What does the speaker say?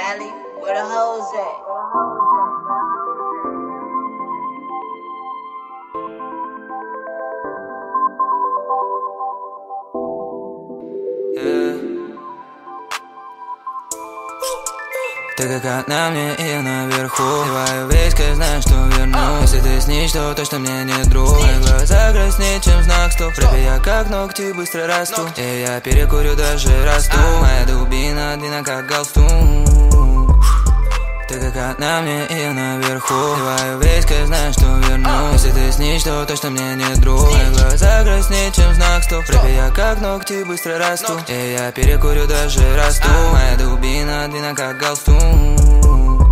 Cali, where the hoes at? Ты как одна мне и я наверху. Сливаю весь кайф, знаю, что верну. Если ты снишь, то точно мне не друг. Мои глаза краснее, чем знак стоп. В рэпе я как ногти быстро расту. И я перекурю, даже расту. Моя дубина длинна, как галстук. Ты как одна мне и я наверху. Сливаю весь кайф, знаю, что верну. Если ты снишь, то точно мне не друг. Мои глаза краснее, чем знак стоп. В рэпе я как ногти быстро расту. И я перекурю, даже расту. Моя дубина длинна, как галстук.